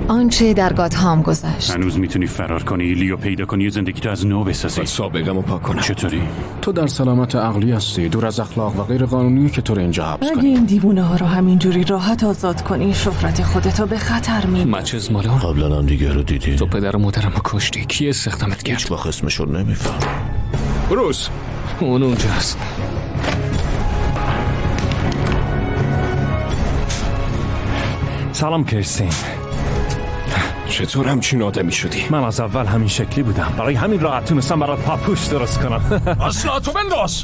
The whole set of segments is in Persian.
آنچه در گاتهام گذشت. هنوز میتونی فرار کنی، لیو پیدا کنی و زندگیتو از نو بسازی. سابقه‌مو پاک کنم. چطوری؟ تو در سلامت عقلی هستی، دور از اخلاق و غیر قانونی که تو رو اینجا حبس کنی. اگه این دیوونه ها رو همینجوری راحت آزاد کنی، شهرت خودتو به خطر می‌ندازی. مچز مالون قبلا هم دیگه رو دیدی. تو پدر و مادرمو کشتی. کی استخدامت کرد؟ هیچ وقت اسمشو نمیفهم. بروس اون اونجاست. سلام کریستین. چطور همچین آدمی شدی؟ من از اول همین شکلی بودم، برای همین راحت تونستم برات پاپوش درست کنم. اصلا تو بنداز.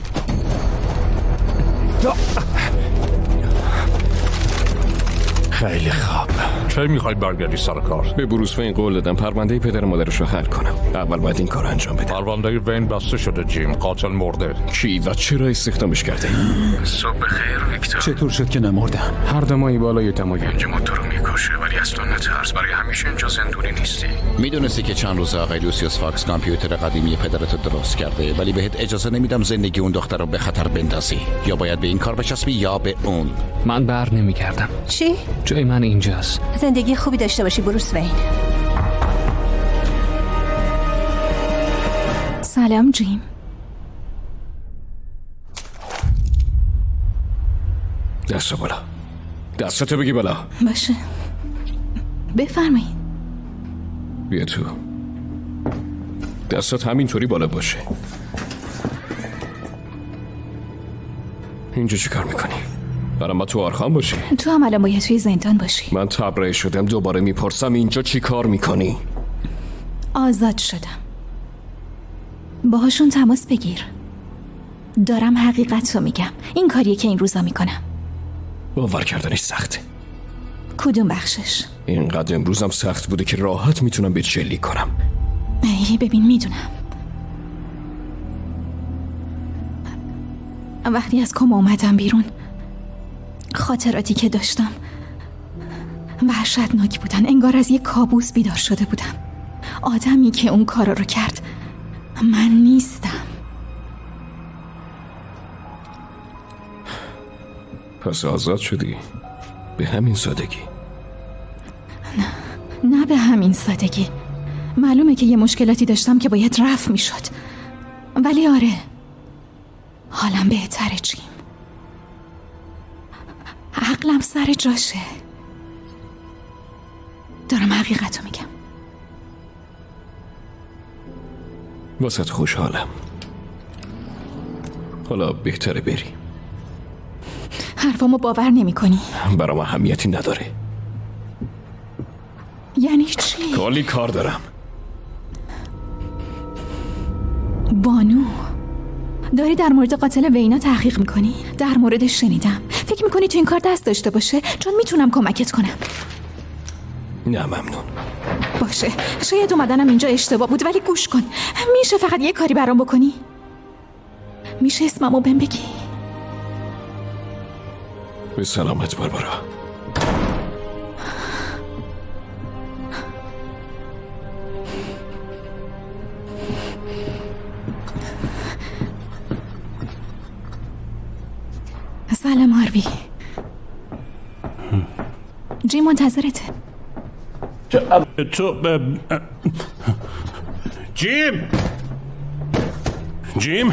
خیلی خوب. کی میخوای برگردی سر کار؟ به بروس وین قول دادم پرونده پدر مادرش رو حل کنم. اول باید این کار انجام بدم. پرونده وین بسته شده جیم، قاتل مرده. کی و چرا استخدامش کرده؟ صبح خیر ویکتور. چطور شد که نمردم؟ هر دمایی بالای دمایی اینجا ما تو رو میکشه، ولی اصلا نترس، برای همیشه اینجا زندونی نیستی. میدونستی که چند روز آقای لوسیوس فاکس کامپیوتر قدیمی پدرتو درست کرده، ولی بهت اجازه نمیدم زندگی اون دختر رو به خطر بندازی. یا باید به این کار بچسبی یا به اون. من بر نمیگردم. چی؟ جای من اینجاست. زندگی خوبی داشته باشی بروس وین. سلام جیم. دستو بالا. دستتو بگی بالا. باشه. بفرمایید. بیا تو. دستت همینطوری بالا باشه. اینجا چی کار میکنی؟ برام با تو آرخان باشی؟ تو هم الان باید توی زندان باشی. من تبرئه شدم، دوباره میپرسم اینجا چی کار میکنی؟ آزاد شدم. باهاشون تماس بگیر. دارم حقیقت رو میگم. این کاریه که این روزا میکنم. باور کردنش سخته. کدوم بخشش؟ اینقدر امروزم سخت بوده که راحت میتونم به شلیک کنم. ببین میدونم. وقتی از کما اومدم بیرون، خاطراتی که داشتم وحشتناک بودن. انگار از یک کابوس بیدار شده بودم. آدمی که اون کارا رو کرد من نیستم. پس آزاد شدی؟ به همین سادگی؟ نه به همین سادگی. معلومه که یه مشکلاتی داشتم که باید رفع می شد، ولی آره حالم بهتره جیم. عقلم سر جاشه. دارم حقیقتو میگم. واسه خوشحالم. حالا بهتره بری. حرفامو باور نمی کنی؟ برام اهمیتی نداره. یعنی چی؟ کلی کار دارم. بانو، داری در مورد قاتل وینا تحقیق میکنی؟ در موردش شنیدم. فکر میکنی تو این کار دست داشته باشه؟ چون میتونم کمکت کنم. نه ممنون. باشه، شاید اومدنم اینجا اشتباه بود، ولی گوش کن. میشه فقط یه کاری برام بکنی؟ میشه اسممو بهم بگی؟ به سلامت باربارا. سلام هاروی. جیم منتظرته. تو جیم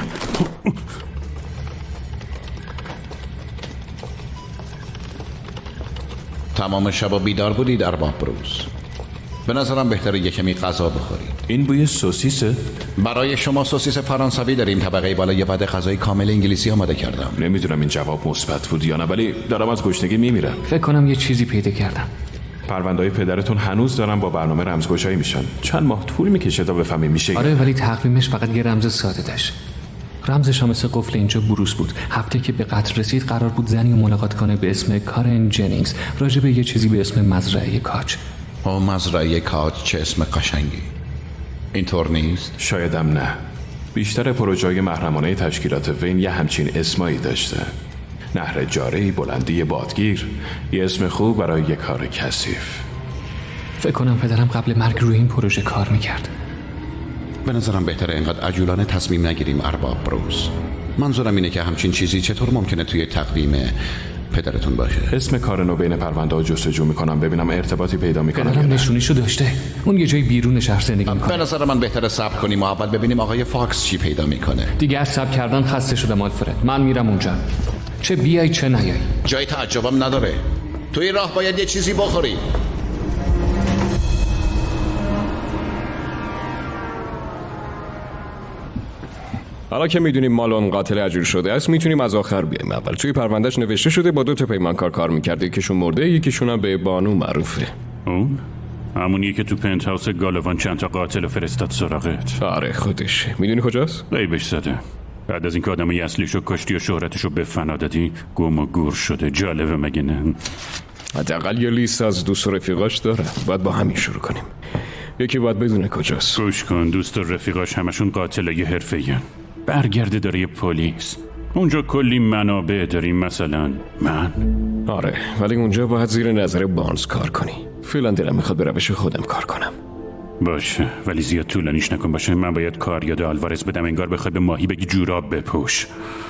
تمام شب بیدار بودی در باب بروس. به نظرم بهتره یه کمی غذا بخوری. این بوی سوسیسه؟ برای شما سوسیس فرانسوی داریم. طبقه بالا یه وعده غذای کامل انگلیسی آماده کردم. نمیدونم این جواب مثبت بود یا نه، ولی دارم از گشنگی میمیرم. فکر کنم یه چیزی پیدا کردم. پرونده‌های پدرتون هنوز دارن با برنامه رمزگشایی میشن. چند ماه طول میکشه تا بفهمیم میشه. آره، ولی تقویمش فقط یه رمز ساده داشت. رمزش هم مثل قفل اینجا بروس بود. هفته که به قتل رسید قرار بود زنی رو ملاقات کنه به اسم کارن جنینگز، راجع به یه چیزی به اسم مزرعه کاج. مزرعه کاج، چه اسم قشنگی. اینطور نیست؟ شایدم نه. بیشتر پروژه‌های محرمانه تشکیلات وین یه همچین اسمایی داشته. نهر جاره‌ای، بلندی بادگیر، یه اسم خوب برای یه کار کثیف. فکر کنم پدرم قبل مرگ روی این پروژه کار میکرد. به نظرم بهتره اینقدر عجولانه تصمیم نگیریم ارباب بروس. منظورم اینه که همچین چیزی چطور ممکنه توی تقویم پدرتون باشه. اسم کارنو بین پرونده ها جستجو میکنم ببینم ارتباطی پیدا میکنم. پدرم نشونیشو داشته. اون یه جای بیرون شهر زندگی میکنه. به نظر من بهتره صبر کنیم و اول ببینیم آقای فاکس چی پیدا میکنه. دیگه از صبر کردن خسته شدم آلفرد. من میرم اونجا. چه بیای چه نیای. جای تعجبم نداره. توی راه باید یه چیزی بخوری. حالا که میدونیم مالون قاتل اجور شده است میتونیم از آخر بیایم. اول توی پروندهش نوشته شده با 2 پیمانکار کار میکرده، یکیشون مرده یکیشون هم به بانو معروفه. اون همونیه که تو پنت هاوس گالوان چند تا قاتل فرستاد سراغت. آره خودشه. میدونی کجاست؟ غیبش زده. بعد از اینکه آدمای اصلیشو کشتی و شهرتشو به فنا دادی گم و گور شده. جالبه مگه نه؟ حداقل یه لیست از دوست و رفیقاش داره. باید با همین شروع کنیم. یکی باید بدونه کجاست. گوش کن، دوست و رفیقاش همشون قاتلای حرفه‌این. برگرده داره پلیس. اونجا کلی منابع داریم، مثلا من. آره ولی اونجا باید زیر نظر بارنز کار کنی. فعلا دلم میخواد به روش خودم کار کنم. باشه ولی زیاد طولانیش نکن. باشه من باید کار یاد آلوارز بدم، انگار بخوای به ماهی بگی جوراب بپوش.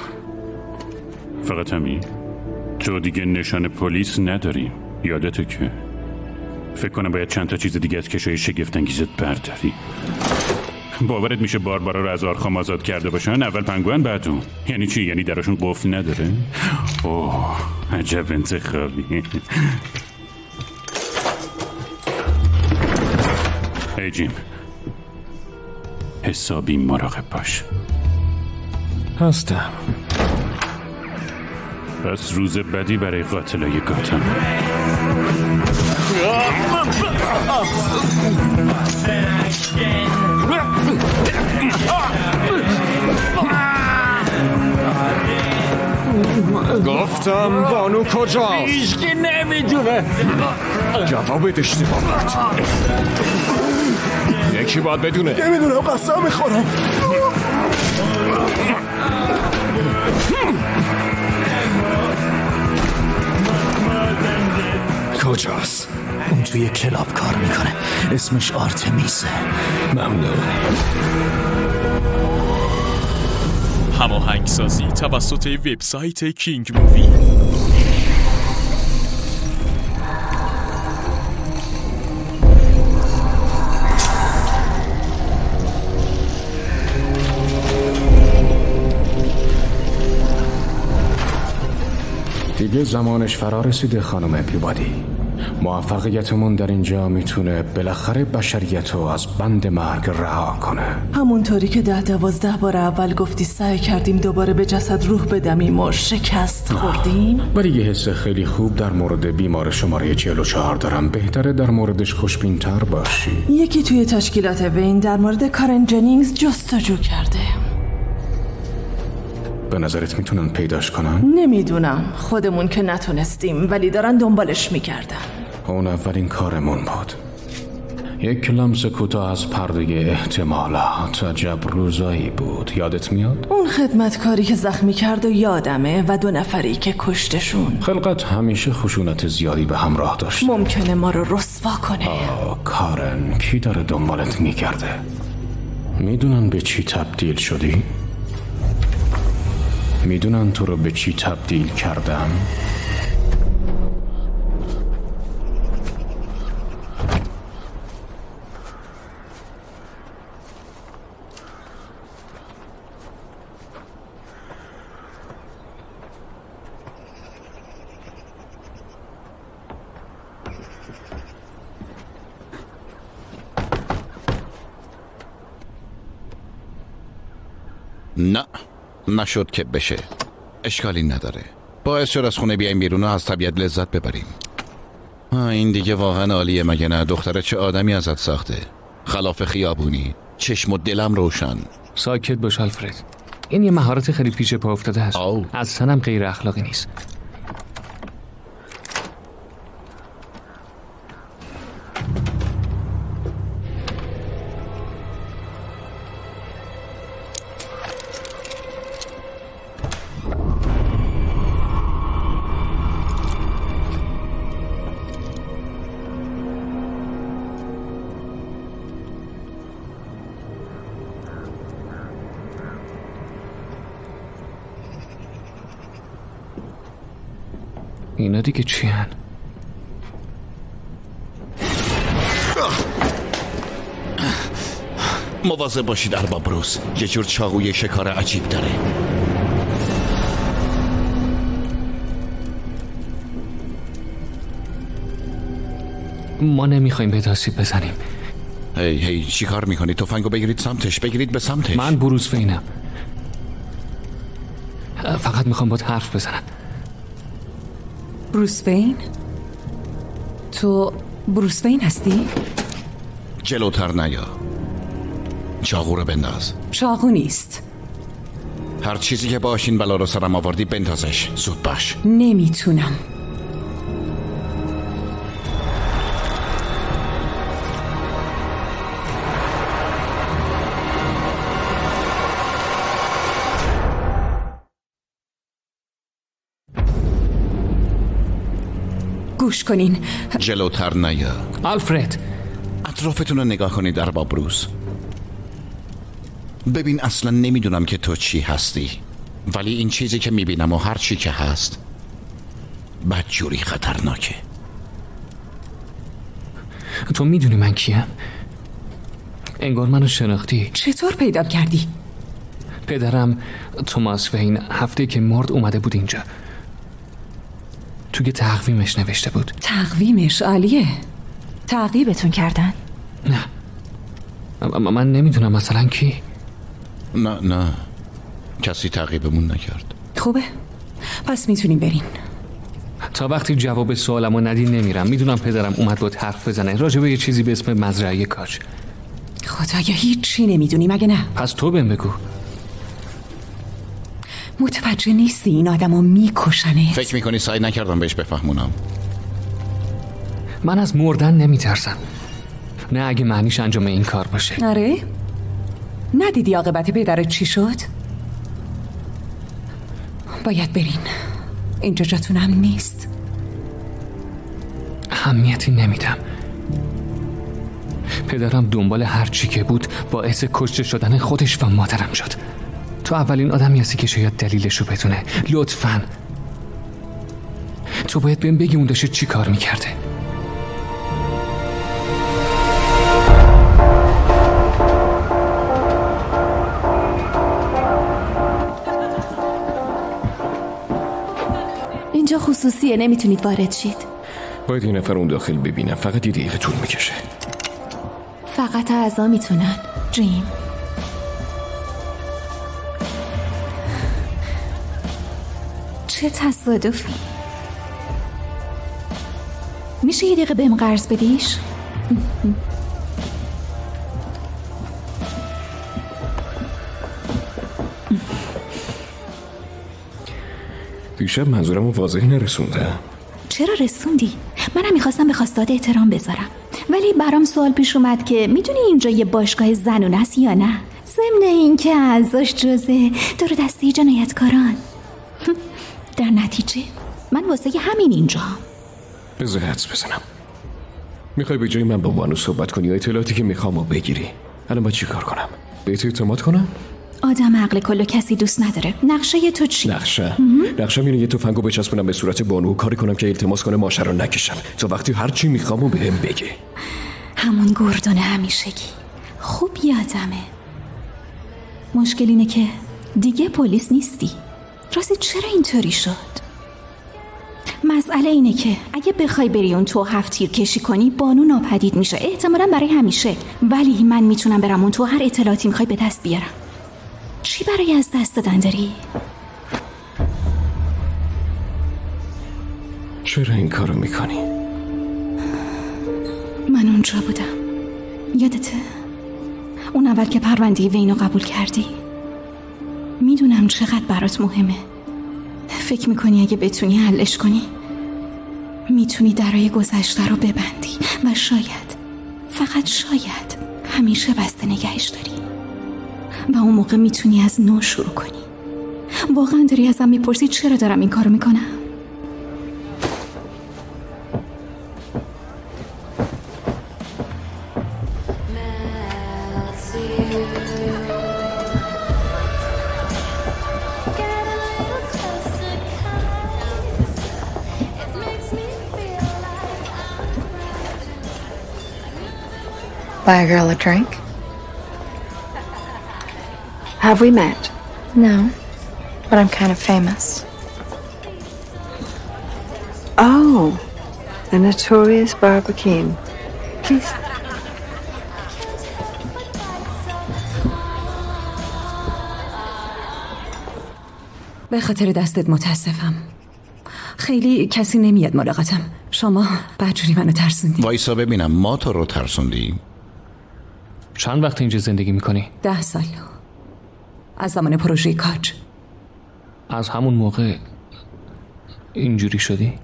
فقط همین. تو دیگه نشان پلیس نداریم، یادته که؟ فکر کنم باید چند تا چیز دیگه از کشوی شگفت انگیزت برداری. باورت میشه باربارا رو از آرخام آزاد کرده باشن؟ اول پنگوئن بعد اون. یعنی چی؟ یعنی درشون قفل نداره؟ اوه عجب انتخابی. ای جیم، حسابی مراقب باش. هستم. پس روز بدی برای قاتلای گاتم. گفتم بانو کجاست؟ هیچکی نمیدونه. جوابت اشتباه بود. یکی باید بدونه. نمیدونم، قسم میخورم. کجاست؟ اون توی کلاب کار میکنه. اسمش آرتمیسه. ممنون. هماهنگسازی توسط وبسایت کینگ مووی. دیگه زمانش فرا رسیده خانم پیبادی. موفقیتمون در اینجا میتونه بالاخره بشریت رو از بند مرگ رها کنه. همونطوری که 10-12 بار اول گفتی سعی کردیم دوباره به جسد روح بدمیم و شکست خوردیم. ولی یه حس خیلی خوب در مورد بیمار شماره 44 دارم. بهتره در موردش خوشبین‌تر باشی. یکی توی تشکیلات وین در مورد کارن جنینگز جستجو کرده. به نظرت میتونن پیداش کنن؟ نمیدونم، خودمون که نتونستیم ولی دارن دنبالش میکردن. اون اولین کارمون بود. یک لمس کوتاه از پرده احتمالات. عجب روزایی بود. یادت میاد؟ اون خدمتکاری که زخمی کرد و یادمه و 2 نفری که کشتشون. خلقت همیشه خشونت زیادی به همراه داشت. ممکنه ما رو رسوا کنه. کارن، کی داره دنبالت میکرده؟ میدونن به چی تبدیل شدی؟ میدونن تو رو به چی تبدیل کردم؟ نه نشد که بشه. اشکالی نداره. باعث شد از خونه بیایم بیرون و از طبیعت لذت ببریم. این دیگه واقعا عالیه مگه نه؟ دختره چه آدمی ازت ساخته. خلاف خیابونی، چشم و دلم روشن. ساکت باش آلفرد. این یه مهارت خیلی پیش پا افتاده هست. اصلا هم غیر اخلاقی نیست. اینا دیگه چی هن؟ مواظب باشید ارباب بروس، یه جور چاقوی شکار عجیب داره. ما نمیخوایم به آسیب بزنیم. هی چی کار میکنید؟ تفنگو بگیرید سمتش، بگیرید به سمتش. من بروس وینم، فقط میخوام باهات حرف بزنم. بروس وین؟ تو بروس وین هستی؟ جلوتر نیا، چاقو رو بنداز. چاقو نیست. هر چیزی که باش این بلا رو سرم آوردی بندازش، زود باش. نمیتونم. گوش کنین. جلوتر نیا. آلفرد، اطرافتون رو نگاه کنید ارباب بروس. ببین اصلا نمیدونم که تو چی هستی، ولی این چیزی که میبینم و هر چی که هست بدجوری خطرناکه. تو میدونی من کیم؟ انگار منو شناختی. چطور پیدا کردی؟ پدرم توماس وین هفته که مرد اومده بود اینجا، توی تقویمش نوشته بود. تقویمش عالیه. تعقیبتون کردن؟ نه، من نمیدونم مثلا کی. نه کسی تعقیبمون نکرد. خوبه، پس میتونیم برین. تا وقتی جواب سوالمو ندی نمیرم. میدونم پدرم اومد با حرف بزنه راجع به یه چیزی به اسم مزرعه کاج. خدایا هیچی نمیدونی مگه نه؟ پس تو بهم بگو. متوجه نیستی این آدمو میکشنه؟ فکر میکنی سعی نکردم بهش بفهمونم؟ من از مردن نمیترسم، نه اگه معنیش انجام این کار باشه. آره؟ ندیدی عاقبت پدرت چی شد؟ باید برین، اینجا جاتونم نیست. اهمیتی نمیدم. پدرم دنبال هر چی که بود باعث کشته شدن خودش و مادرم شد. تو اولین آدمی هستی که شاید دلیلشو بدونه. لطفاً تو باید بهم بگی اون داشته چی کار میکرده. اینجا خصوصیه، نمیتونید وارد شید. باید یه نفر اون داخل ببینم، فقط یه دقیقه طول میکشه. فقط اعضا میتونن. جیم، چه تصادفی. میشه یه دقیقه بهم قرض بدیش؟ دیشب منظورم رو واضح نرسونده. چرا رسوندی؟ منم میخواستم به خواستاد احترام بذارم، ولی برام سوال پیش اومد که میدونی اینجا یه باشگاه زنونه است یا نه؟ ضمن این که اعضاش جزء دور دسته جنایتکاران. در نتیجه من واسه همین اینجا. بذار حدس بزنم. میخوای به جای من با بانو صحبت کنی یا اطلاعاتی که میخوام و بگیری؟ الان باید چی کار کنم؟ بهت اعتماد کنم؟ آدم عقل کلو کسی دوست نداره. نقشه تو چی؟ نقشه اینه یه تفنگو بچسبونم به صورت بانو و کاری کنم که التماس کنه ماشه رو نکشم تا وقتی هر چی میخوامو بهم بگه. همون گردون همیشگی. خوب یادمه. مشکل اینه که دیگه پلیس نیستی. راستی چرا اینطوری شد؟ مسئله اینه که اگه بخوای بری اون تو 7 تیر کشی کنی بانو ناپدید میشه، احتمالاً برای همیشه. ولی من میتونم برم اون تو، هر اطلاعاتی میخوای به دست بیارم. چی برای از دست دادن داری؟ چرا این کارو میکنی؟ من اونجا بودم، یادته؟ اون اول که پرونده وینو قبول کردی. میدونم چقدر برات مهمه. فکر میکنی اگه بتونی حلش کنی میتونی درای گذشته رو ببندی و شاید، فقط شاید، همیشه بسته نگهش داری و اون موقع میتونی از نو شروع کنی. واقعا داری ازم میپرسی چرا دارم این کارو میکنم؟ Buy a girl a drink? Have we met? No, but I'm kind of famous. Oh, the notorious Barbara Keane. Please. به خاطر دستت متاسفم. خیلی کسی نمیاد ملاقاتم. شما بدجوری منو ترسوندی. وایسا ببینم، ما تو رو ترسوندیم؟ چند وقت اینجا زندگی میکنی؟ 10 سال. از زمان پروژه کاج. از همون موقع اینجوری شدی؟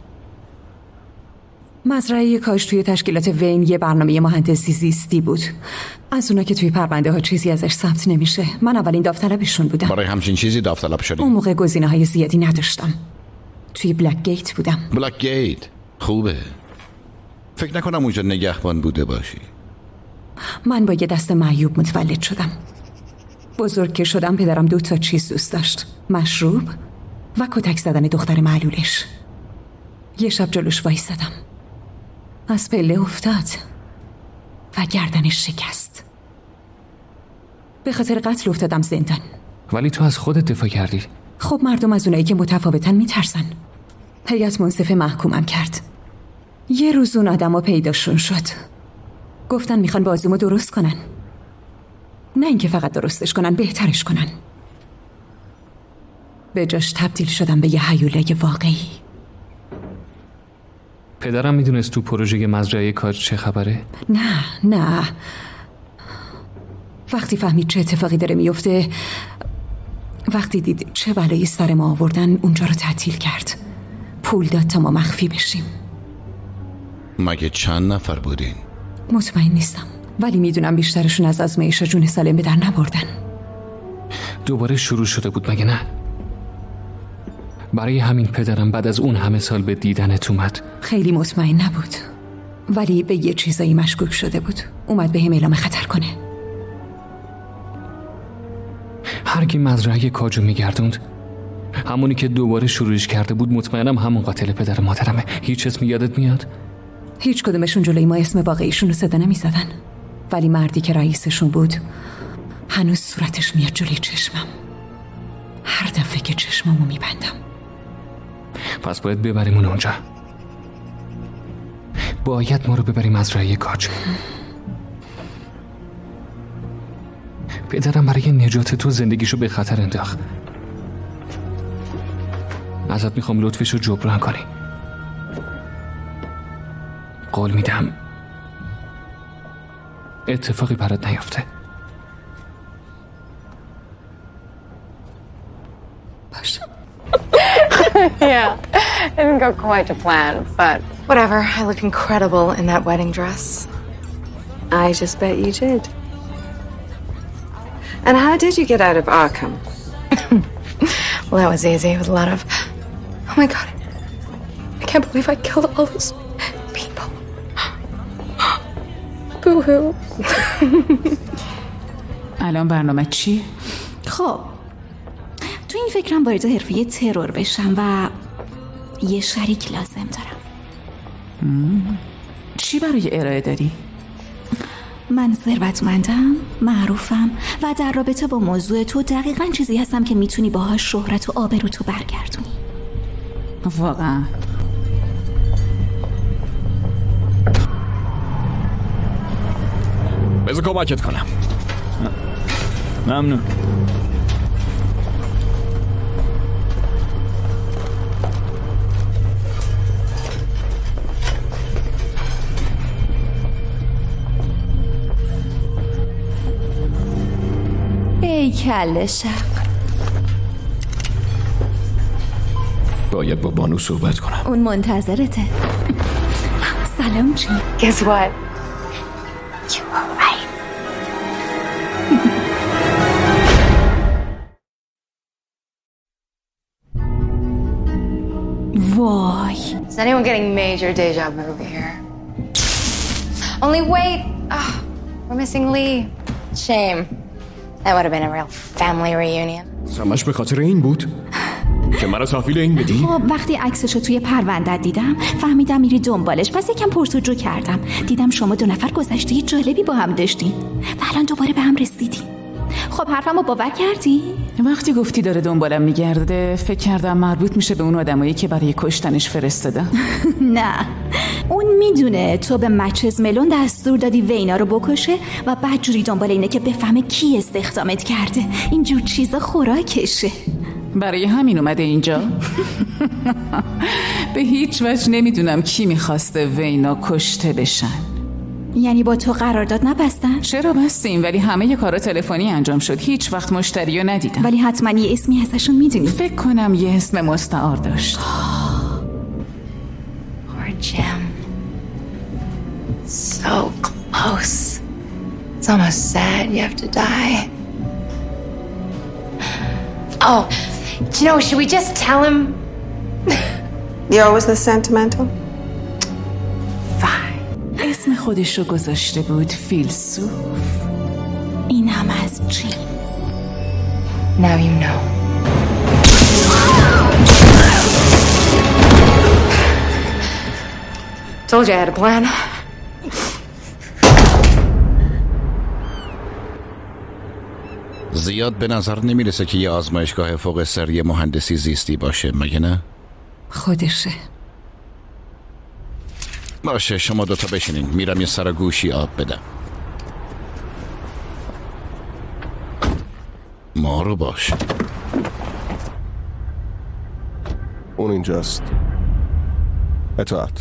مزرعه کاج توی تشکیلات وین یه برنامه مهندسی زیستی بود. از اونا که توی پرونده ها چیزی ازش ثبت نمیشه. من اولین داوطلبشون بودم. برای همچین چیزی داوطلب شدی؟ اون موقع گزینه‌های زیادی نداشتم. توی بلک گیت بودم. بلک گیت خوبه. فکر نکنم اونجا نگهبان بوده باشی. من با یه دست معیوب متولد شدم. بزرگ که شدم پدرم 2 چیز دوست داشت: مشروب و کتک زدن دختر معلولش. یه شب جلوش وایسادم، از پله افتاد و گردنش شکست. به خاطر قتل افتادم زندان. ولی تو از خودت دفاع کردی. خب مردم از اونایی که متفاوتن میترسن. هیئت منصفه محکومم کرد. یه روز اون آدما پیداشون شد، گفتن میخوان بازیمو درست کنن. نه اینکه فقط درستش کنن، بهترش کنن. به جاش تبدیل شدم به یه هیولای واقعی. پدرم میدونست تو پروژه مزرعه کاج چه خبره؟ نه. وقتی فهمید چه اتفاقی داره میفته، وقتی دید چه بلایی سر ما آوردن، اونجا رو تعطیل کرد. پول داد تا ما مخفی بشیم. مگه چند نفر بودین؟ مطمئن نیستم، ولی میدونم بیشترشون از آزمایش جون سالم به در نبردن. دوباره شروع شده بود مگه نه؟ برای همین پدرم بعد از اون همه سال به دیدنت اومد. خیلی مطمئن نبود، ولی به یه چیزایی مشکوک شده بود. اومد بهم اعلام خطر کنه. هر کی مزرعه کاجو میگردوند، همونی که دوباره شروعش کرده بود، مطمئنم همون قاتل پدر مادرمه. هیچ اسم یادت میاد؟ هیچ کدومشون جلوی ما اسم واقعیشون رو صدا نمیزدن، ولی مردی که رئیسشون بود هنوز صورتش میاد جلوی چشمم. هر دفعه که چشممو میبندم. پس باید ببریمون اونجا. باید ما رو ببریم مزرعه کاج. پدرم برای نجات تو زندگیشو به خطر انداخت. ازت میخوام لطفشو جبران کنی. قول میدم اتفاقی برات نیفته. باشه. Yeah, it didn't go quite to plan, but whatever. I look incredible in that wedding dress. I just bet you did. And how did you get out of Arkham? Well, that was easy. It was a lot of, oh my God, I can't believe I killed all those people. Boo-hoo. الان برنامه چی؟ خب تو این فکرم وارد حرفه ترور بشم و یه شریک لازم دارم. چی برای ارائه داری؟ من ثروتمندم، معروفم و در رابطه با موضوع تو دقیقاً چیزی هستم که میتونی باهاش شهرت و آبرو تو برگردونی. واقعا؟ بذار کمکت کنم. ممنون. ای کله شق، باید با بانو صحبت کنم. اون منتظرته. سلام جی. Guess what? You were right. وای. Is anyone getting major deja vu here? Only wait. We're missing Lee. Shame. That would have been a real family reunion. سمش به خاطر این بود؟ که منو تحویل این بدی؟ خب وقتی عکسشو توی پروندت دیدم فهمیدم میری دنبالش، پس یکم پرسجو کردم. دیدم شما 2 نفر گذشته جالبی با هم داشتین و الان دوباره به هم رسیدین. خب حرفمو باور کردی؟ وقتی گفتی داره دنبالم میگرده فکر کردم مربوط میشه به اون آدمایی که برای کشتنش فرستادن. نه، اون میدونه تو به مچز ملون دستور دادی وینا رو بکشه و بعد جوری دنبال اینه که بفهمه کی استخدامت کرده. اینجور چیزا خوراکشه. برای همین اومده اینجا؟ به هیچ وجه نمیدونم کی میخواسته وینا کشته بشن. یعنی با تو قرارداد نبستن؟ چرا بستیم، ولی همه کارا تلفنی انجام شد. هیچ وقت مشتری رو ندیدم. ولی حتما یه اسمی ازشون میدونی. فکر کنم یه اسم مستعار داشت. Poor Jim. So close. It's almost sad you have to die. Oh, you know, should we just tell him? You're always this sentimental? اسم خودش رو گذاشته بود فیلسوف. این هم از جیم. Now you know. Told you I had a plan. زیاد به نظر نمیرسه که یه آزمایشگاه فوق سری مهندسی زیستی باشه، مگه نه؟ خودشه. باشه شما 2 بشینین، میرم یه سر گوشی آب بدم. ما رو باش. اون اینجاست. اطاعت.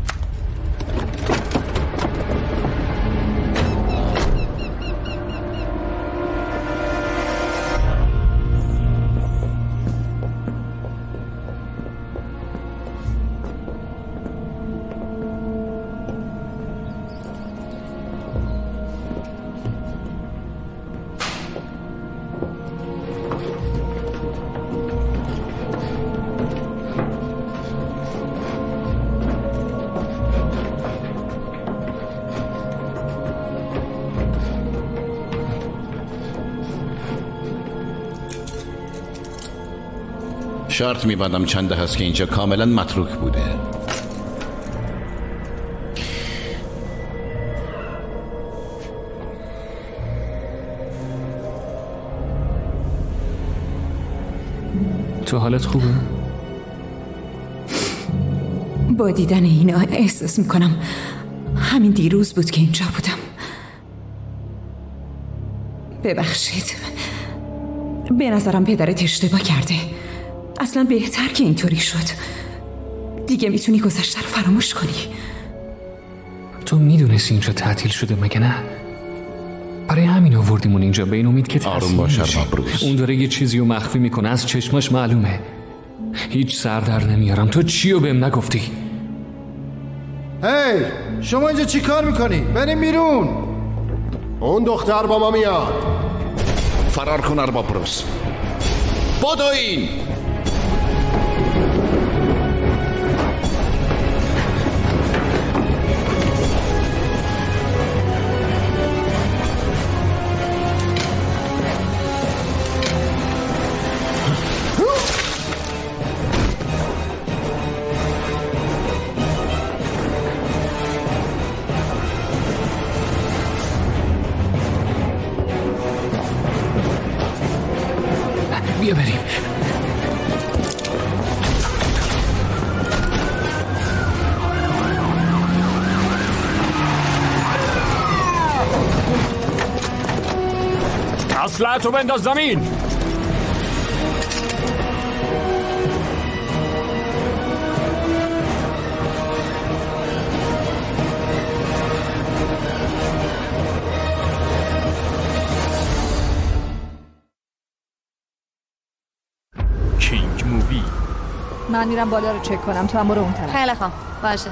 شرط میبندم چنده هست که اینجا کاملا متروک بوده. تو حالت خوبه؟ با دیدن اینا احساس میکنم همین دیروز بود که اینجا بودم. ببخشید، به نظرم پدرت اشتباه کرده. اصلا بهتر که اینطوری شد. دیگه میتونی گذشته رو فراموش کنی. تو میدونستی اینجا تعطیل شده مگه نه؟ برای همین آوردیمون اینجا به این امید که آروم باش بروس. اون داره یه چیزی رو مخفی میکنه، از چشماش معلومه. هیچ سر در نمیارم. تو چی رو بهم نگفتی؟ هی شما اینجا چی کار میکنی؟ بریم بیرون. اون دختر با ما میاد. فرار کن ارباب بروس. بدوین. بیا بریم. اسلحه‌تو بنداز زمین. کینگ مووی. من میرم بالا رو چک کنم، تو هم برو اون طرف. خیلی خوب باشه.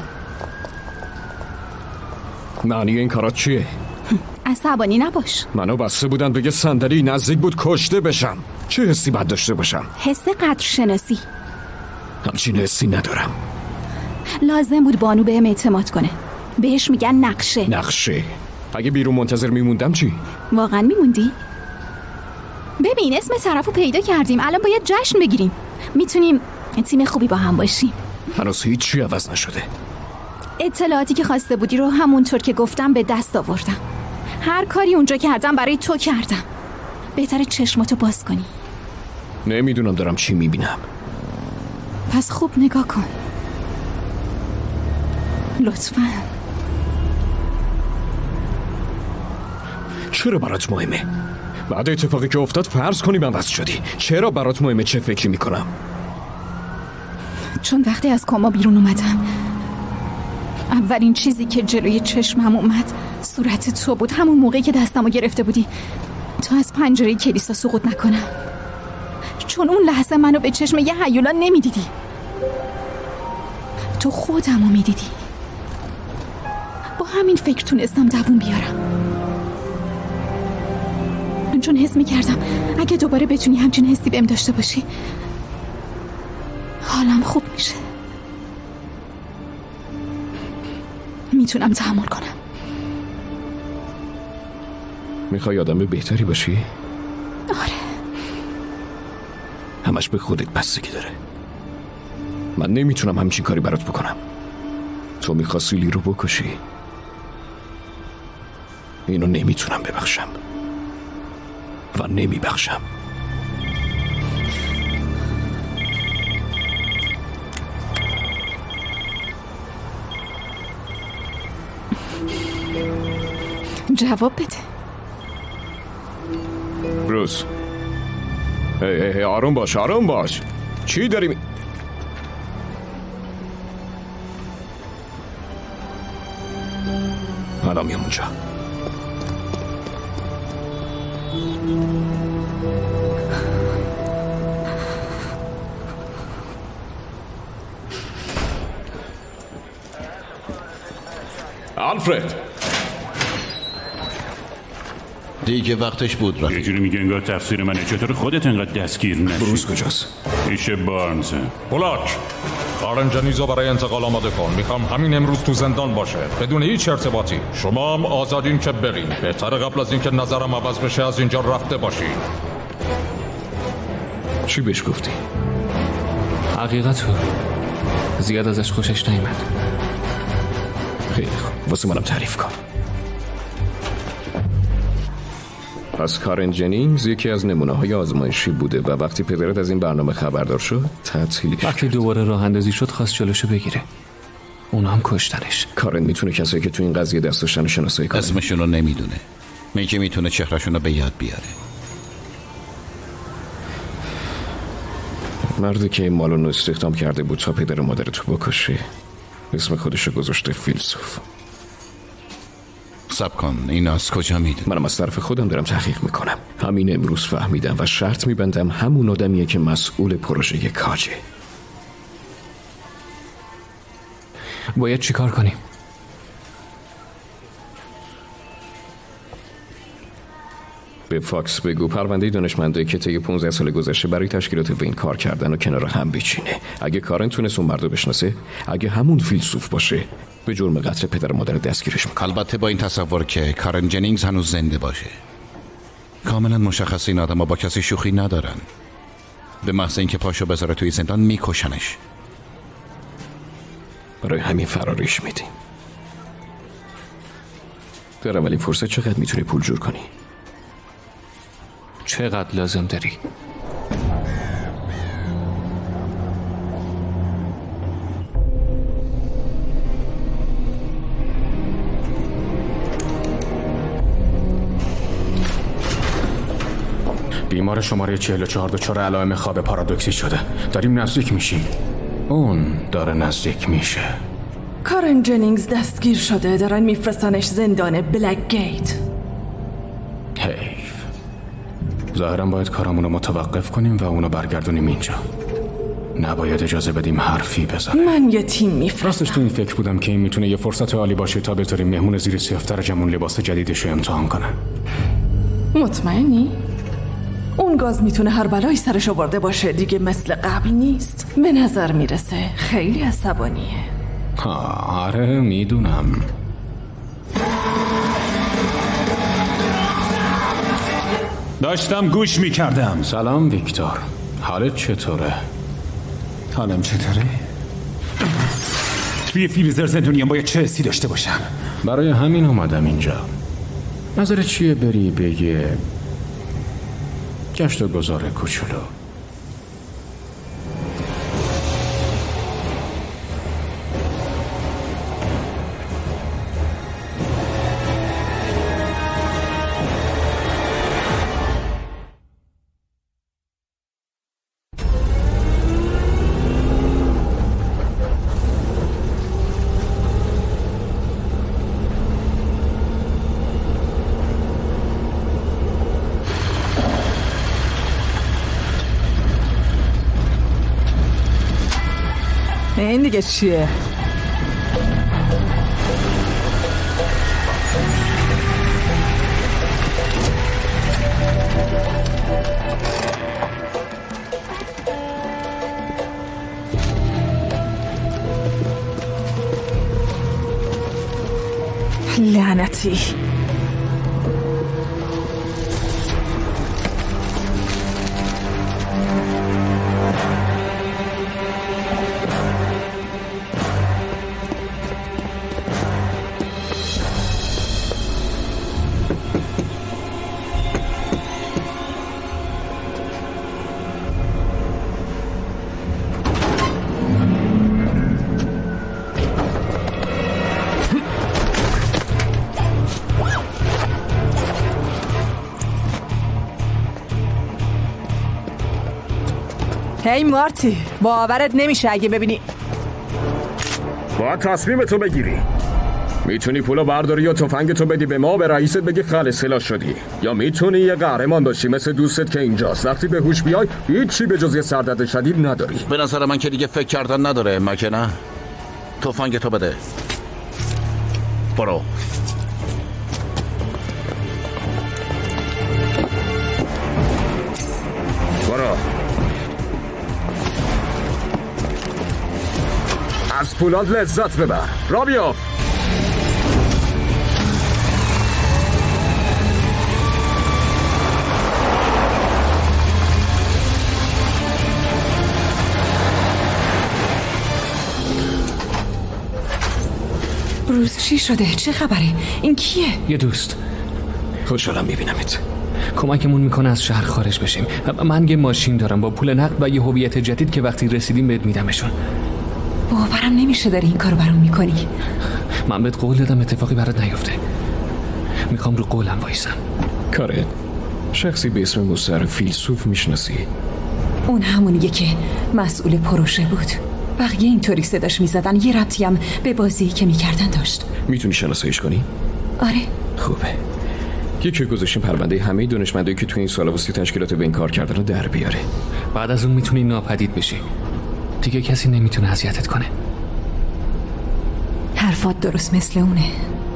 معنی این کارات چیه؟ عصبانی نباش. منو بسته بودن بگه صندلی نزدیک بود کشته بشم. چه حسی باید داشته باشم؟ حس قدر شناسی. همچین حسی ندارم. لازم بود بانو بهم اعتماد کنه. بهش میگن نقشه. نقشه؟ اگه بیرون منتظر میموندم چی؟ واقعا میموندی؟ ببین اسم طرفو پیدا کردیم، الان باید جشن بگیریم. میتونیم تیم خوبی با هم باشیم. هنوز هیچی عوض نشده. اطلاعاتی که خواسته بودی رو همونطور که گفتم به دست آوردم. هر کاری اونجا کردم برای تو کردم. بهتره چشماتو باز کنی. نمیدونم دارم چی میبینم. پس خوب نگاه کن لطفاً. چرا برات مهمه؟ بعد اتفاقی که افتاد فرض کنی من وصل شدی. چرا برات مهمه چه فکری میکنم؟ چون وقتی از کما بیرون اومدم اولین چیزی که جلوی چشمم اومد صورت تو بود. همون موقعی که دستمو گرفته بودی تا از پنجره کلیسا سقوط نکنم. چون اون لحظه منو به چشم یه هیولا نمیدیدی، تو خودمو میدیدی. با همین فکر تونستم دووم بیارم، چون حس میکردم اگه دوباره بتونی همچین حسی بهم داشته باشی حالم خوب میشه، میتونم تحمل کنم. میخوای آدم بهتری باشی؟ آره. همش به خودت بستگی داره. من نمیتونم همچین کاری برات بکنم. تو میخواستی لی رو بکشی، اینو نمیتونم ببخشم و نمیبخشم. جواب بده. بروس هی آروم باش، آروم باش. چی داری حالا میام اونجا. آلفرد دیگه وقتش بود رفت. یه جوری میگه انگار تقصیر منه. چطور خودت انقدر دستگیر نشی؟ بروس کجاست؟ ایشه بارنز. پولاک کارن جنیزو برای انتقال آماده کن. میخوام همین امروز تو زندان باشه بدون هیچ ارتباطی. شما هم آزادین که برین. بهتره قبل از اینکه نظرم عوض بشه از اینجا رفته باشین. چی بهش گفتی؟ حقیقتو زیاد ازش خوشش نیامد. خیلی خوب، واسه منم تعریف کن. پس کارن جنینگز یکی از نمونه‌های آزمایشی بوده و وقتی پدرت از این برنامه خبردار شد تعطیل کرد. وقتی دوباره راه اندازی شد خواست جلوشو بگیره. اونا هم کشتنش. کارن میتونه کسایی که تو این قضیه دست داشتن شناسایی کنه. اسمشون رو نمیدونه. میتونه چهرهشون رو به یاد بیاره. مردی که این مالون رو استخدام کرده بود تا پدر و مادرتو بکشه اسم خودشو گذاشته فیلسوف. صبر کن، این از کجا میدونی؟ منم از طرف خودم دارم تحقیق میکنم. همین امروز فهمیدم و شرط میبندم همون آدمیه که مسئول پروژه کاجه. باید چی کار کنیم؟ به فاکس بگو پرونده دانشمندایی که طی 15 سال گذشته برای تشکیلات وین کار کردن و کنار هم بچینه. اگه کارن تونست اون مردو بشناسه، اگه همون فیلسوف باشه، به جرم قتل پدر و مادر دستگیرش میکنه. البته با این تصور که کارن جنینگز هنوز زنده باشه. کاملا مشخص این آدم‌ها با کسی شوخی ندارن. به محض اینکه پاشو بذاره توی زندان میکشنش. برای همین فرارش میدیم. در اولین فرصت چقدر میتونی پول جور کنی؟ چقدر لازم داری؟ بیمار شماره 44 دچار علائم خواب پارادوکسی شده. داریم نزدیک میشیم. اون داره نزدیک میشه. کارن جنینگز دستگیر شده. دارن میفرستنش زندان بلک گیت. حیف. ظاهرا باید کارمون رو متوقف کنیم و اونو برگردونیم اینجا. نباید اجازه بدیم حرفی بزنه. من یه تیم میفرستم. راستش تو این فکر بودم که این میتونه یه فرصت عالی باشه تا بذاریم مهمون زیر سیافترجمون لباس جدیدشو امتحان کنن. مطمئنی؟ اون گاز میتونه هر بلایی سرش آورده باشه. دیگه مثل قبل نیست. به نظر میرسه خیلی عصبانیه. آره میدونم. داشتم گوش میکردم. سلام ویکتور، حالت چطوره؟ خانم چطوره؟ توی فریزر زندونیم باید چه حسی داشته باشم؟ برای همین اومدم اینجا. نظرت چیه بری بگه گشت و گذار کوچولو؟ این دیگه چیه؟ لعنتی. هی مارتی، باورت نمیشه اگه ببینی. باید تصمیم تو بگیری. میتونی پولو برداری یا تفنگ تو بدی به ما به رئیست بگی خل سلاح شدی، یا میتونی یه قهرمان باشی مثل دوستت که اینجاست. وقتی به هوش بیای هیچی به جز یه سردرد شدید نداری. به نظر من که دیگه فکر کردن نداره مگه نه؟ تفنگ تو بده. برو. برو. از پولاد لذت ببر. را بیاف. بروس چی شده؟ چه خبره؟ این کیه؟ یه دوست. خوشحالم میبینمت. کمکمون میکنه از شهر خارج بشیم. من یه ماشین دارم با پول نقد و یه هویت جدید که وقتی رسیدیم بهت میدمشون. باورم نمیشه داری این کارو برام میکنی. من بهت قول دادم اتفاقی برات نیفته. میخوام رو قولم وایسم. کاره شخصی به اسم مستر فیلسوف میشناسی؟ اون همونیه که مسئول پروژه بود. بقیه اینطوری صداش میزدن. یه ربطی هم به بازی که میکردن داشت. میتونی شناساییش کنی؟ آره. خوبه. یکی گذاشتیم پرونده همه دانشمندایی که تو این سالا واسه تشکیلات به این کار کردن رو در بیاره. بعد از اون میتونی ناپدید بشی. دیگه کسی نمیتونه اذیتت کنه. حرفات درست مثل اونه.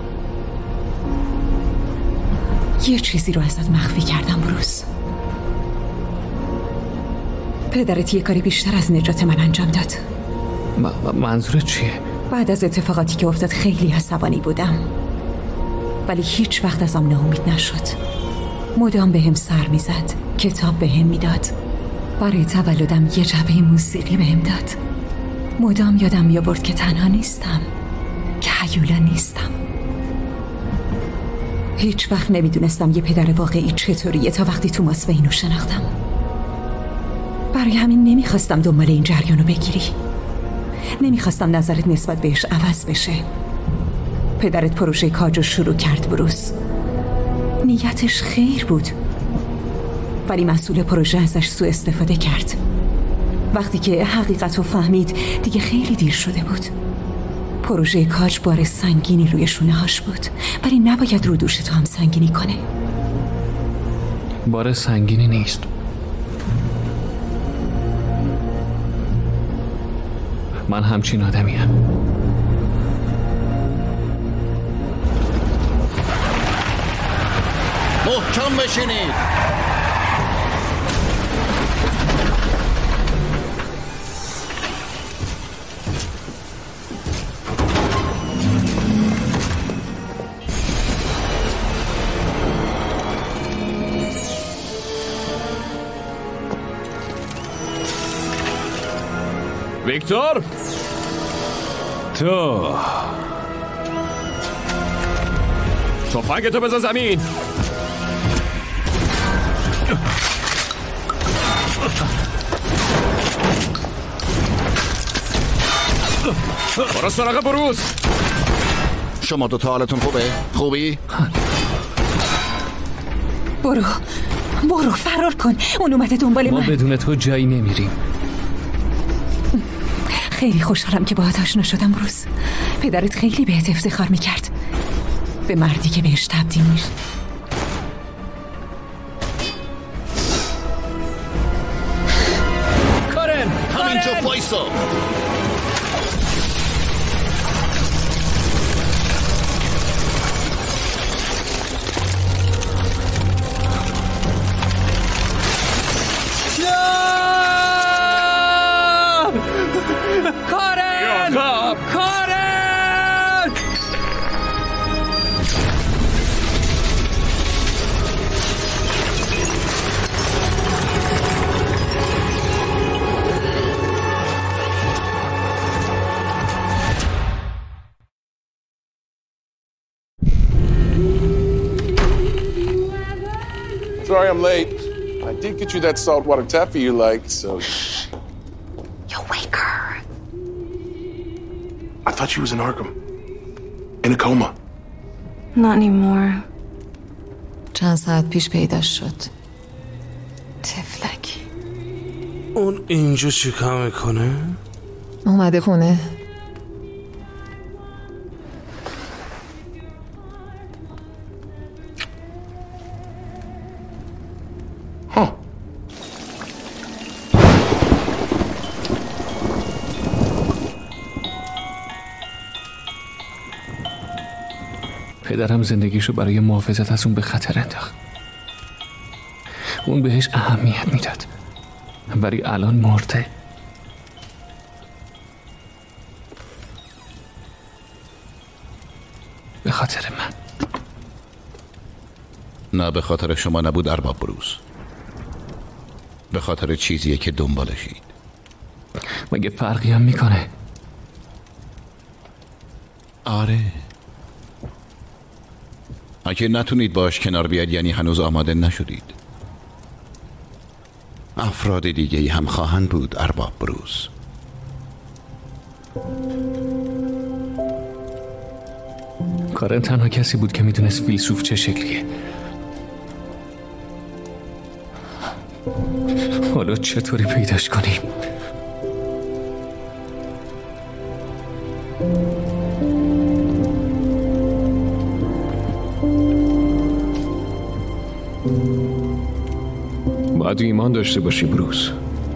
یه چیزی رو ازت مخفی کردم بروس. پدرت یه کاری بیشتر از نجات من انجام داد. منظورت چیه؟ بعد از اتفاقاتی که افتاد خیلی عصبانی بودم، ولی هیچ وقت ازم ناامید نشد. مدام بهم سر میزد، کتاب بهم میداد. برای تولدم یه جعبه موسیقی بهم داد. مدام یادم میآورد که تنها نیستم، که هیولا نیستم. هیچ وقت نمیدونستم یه پدر واقعی چطوریه تا وقتی توماس وینو شناختم. برای همین نمیخواستم دنبال این جریانو بگیری. نمیخواستم نظرت نسبت بهش عوض بشه. پدرت پروژه کاجو شروع کرد بروس. نیتش خیر بود، ولی مسئول پروژه ازش سوء استفاده کرد. وقتی که حقیقتو فهمید دیگه خیلی دیر شده بود. پروژه کاج بار سنگینی روی شونه‌هاش بود، ولی نباید رو دوش تو هم سنگینی کنه. بار سنگینی نیست. من همچین آدمیم. محکم بشینید. ویکتور تو تفنگتو بزن زمین. برو سراغ بروس. شما دوتا حالتون خوبه؟ خوبی؟ برو فرار کن. اون اومده دنبال ما بدون تو جایی نمیریم. خیلی خوشحالم که باهات آشنا شدم بروس. پدرت خیلی بهت افتخار میکرد، به مردی که بهش تبدیل میشه. کارن همینجا وایسا. Sorry I'm late. I did get you that saltwater taffy you like, so... You wake her. I thought she was in Arkham. In a coma. Not anymore. چند ساعت پیش پیداش شد. تفلک. اون اینجا چیکار میکنه؟ اومده خونه. پدرم زندگیشو برای محافظت از اون به خطر انداخت. اون بهش اهمیت میداد، ولی الان مرده. به خاطر من. نه به خاطر شما نبود ارباب بروس. به خاطر چیزیه که دنبالشید. مگه فرقی هم میکنه؟ آره. اگه نتونید باش کنار بیاد یعنی هنوز آماده نشدید. افراد دیگه هم خواهند بود ارباب بروس. کارن تنها کسی بود که میدونست فیلسوف چه شکلیه. حالا چطوری پیداش کنیم؟ باید ایمان داشته باشی بروس.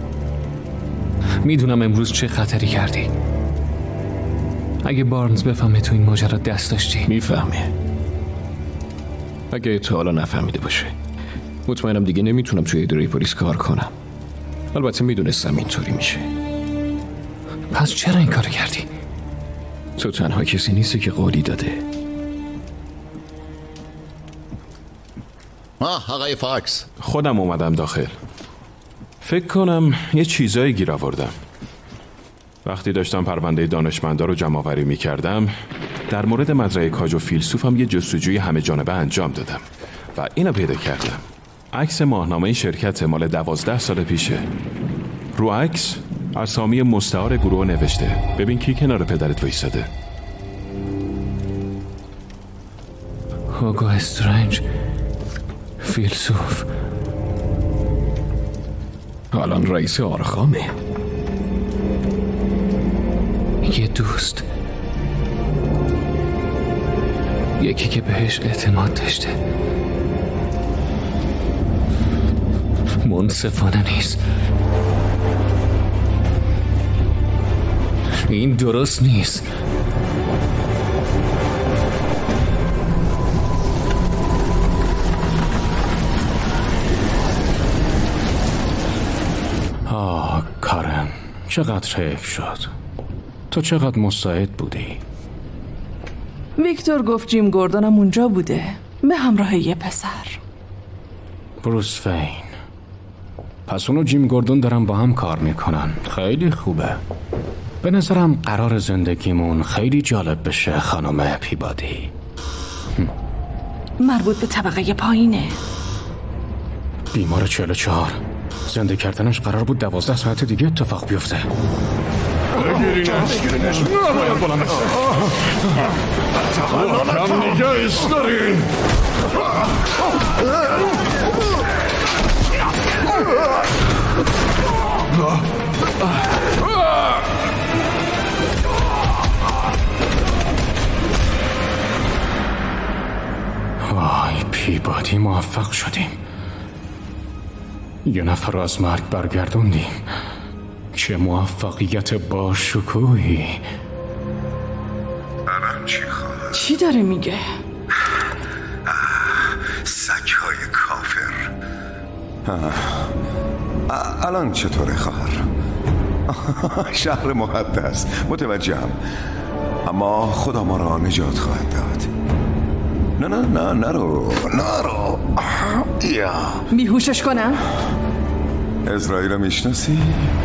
میدونم امروز چه خطری کردی. اگه بارنز بفهمه تو این ماجرا دست داشتی. میفهمه. اگه تا حالا نفهمیده باشه. مطمئنم دیگه نمیتونم توی اداره پلیس کار کنم. البته میدونستم اینطوری میشه. پس چرا این کارو کردی؟ تو تنها کسی نیستی که قولی داده. آقای فاکس. خودم اومدم داخل. فکر کنم یه چیزایی گیر آوردم. وقتی داشتم پرونده دانشمندا رو جمع آوری می‌کردم، در مورد مزرعه کاج و فیلسوفم یه جستجوی همه جانبه انجام دادم و اینو پیدا کردم. عکس ماهنامه شرکت مال 12 سال پیشه. رو عکس اسامی مستعار گروه نوشته. ببین کی کنار پدرت وایساده. هوگو استرنج، فیلسوف. الان رئیس آرخامه. یه دوست، یکی که بهش اعتماد داشته. منصفانه نیست. این درست نیست. کارن، چقدر حیف شد. تو چقدر مستعد بودی؟ ویکتور گفت جیم گوردونم اونجا بوده به همراه یه پسر. بروس وین. پس اون و جیم گوردون دارن با هم کار میکنن. خیلی خوبه. به نظرم قرار زندگیمون خیلی جالب بشه خانم پیبادی. مربوط به طبقه پایینه. بیمار 44 زنده کردنش قرار بود 12 ساعت دیگه اتفاق بیفته. بگیرینش باید بلند کم نگهش دارین. وای پیبادی، موفق شدیم. یه نفر رو از مرگ برگردوندیم. چه موفقیت با شکوهی. الان چی خواهد؟ چی داره میگه؟ سگ‌های کافر. الان چطوره خواهر؟ شهر مقدس، متوجهم، اما خدا ما را نجات خواهد داد. نه نرو یا بیهوشش کنم؟ اسرائیل میشناسی؟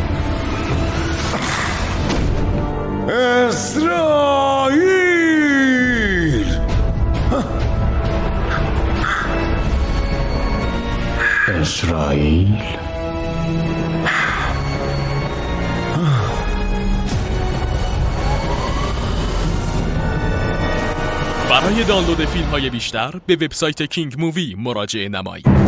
اسرائیل! اسرائیل؟ برای دانلود فیلم‌های بیشتر به وبسایت کینگ مووی مراجعه نمایید.